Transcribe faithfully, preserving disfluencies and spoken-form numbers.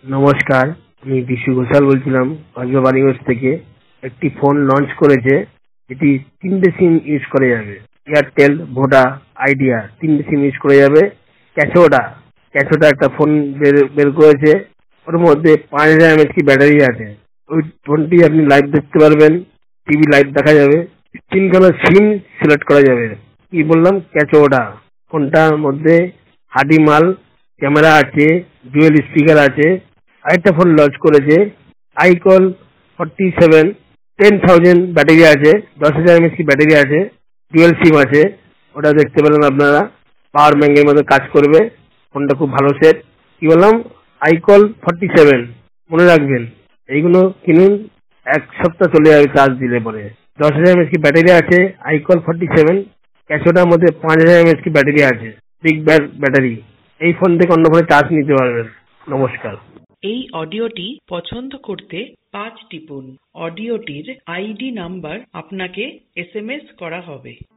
নমস্কার, আমি বিশু ঘোষাল বলছিলাম বাড়িগঞ্জ থেকে। একটি ফোন লঞ্চ করেছে, এটি তিনটে সিম ইউজ করা যাবে। এয়ারটেল, ভোডা, আইডিয়া তিনটে সিম ইউজ করা যাবে। ক্যাচোডা ক্যাচোডা একটা ফোন বের বের করেছে, ওর মধ্যে পাঁচ হাজার এমএচ কি ব্যাটারি আছে। ওই ফোনটি আপনি লাইভ দেখতে পারবেন, টিভি লাইভ দেখা যাবে, তিনখানা সিম সিলেক্ট করা যাবে। কি বললাম? ক্যাচোডা। ফোনটার মধ্যে হাডি মাল, ক্যামেরা আছে, ডুয়েল স্পিকার আছে। আরেকটা ফোন লঞ্চ করেছে, iKall forty seven, ten thousand battery আছে, দশ হাজার এমএচ কি ব্যাটারি আছে, ডুয়েল সিম আছে। ওটা দেখতে পেলেন আপনারা, পাওয়ার ব্যাংকের মধ্যে কাজ করবে। ফোনটা খুব ভালো সেট। কি বললাম? আইকল ফর্টি সেভেন, মনে রাখবেন। এইগুলো কিনুন, এক সপ্তাহ চলে যাবে চার্জ দিলে পরে। দশ হাজার এমএচ কি ব্যাটারি আছে, আইকল ফর্টি সেভেন। ক্যাশোটার মধ্যে পাঁচ হাজার এমএচ কি ব্যাটারি আছে, বিগ ব্যাটারি। এই ফোন থেকে অন্য ফোনে চার্জ নিতে পারবেন। নমস্কার। এই অডিওটি পছন্দ করতে পাঁচ টিপুন। অডিওটির আইডি নাম্বার আপনাকে এস এম এস করা হবে।